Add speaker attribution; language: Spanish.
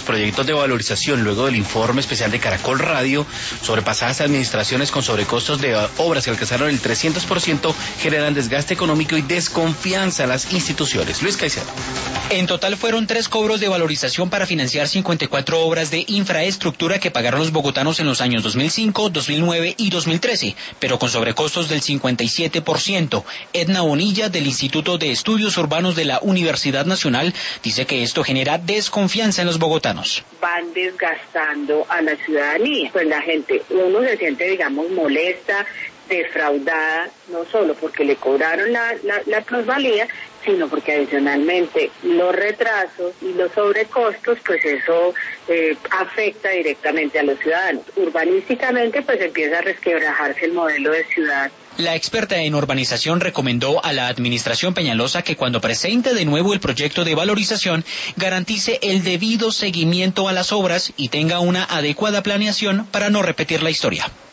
Speaker 1: proyectos de valorización luego del informe especial de Caracol Radio sobre pasadas administraciones con sobrecostos de obras que alcanzaron el 300% generan desgaste económico y desconfianza a las instituciones. Luis Caicedo.
Speaker 2: En total fueron 3 cobros de valorización para financiar 54 obras de infraestructura que pagaron los bogotanos en los años 2005, 2009 y 2013, pero con sobrecostos del 57%. Edna Bonilla, del Instituto de Estudios Urbanos de la Universidad Nacional, dice que esto genera desconfianza en los bogotanos.
Speaker 3: Van desgastando a la ciudadanía. Pues la gente, uno se siente, digamos, molesta, defraudada, no solo porque le cobraron la plusvalía, sino porque adicionalmente los retrasos y los sobrecostos, pues eso afecta directamente a los ciudadanos. Urbanísticamente, pues empieza a resquebrajarse el modelo de ciudad.
Speaker 2: La experta en urbanización recomendó a la administración Peñalosa que cuando presente de nuevo el proyecto de valorización garantice el debido seguimiento a las obras y tenga una adecuada planeación para no repetir la historia.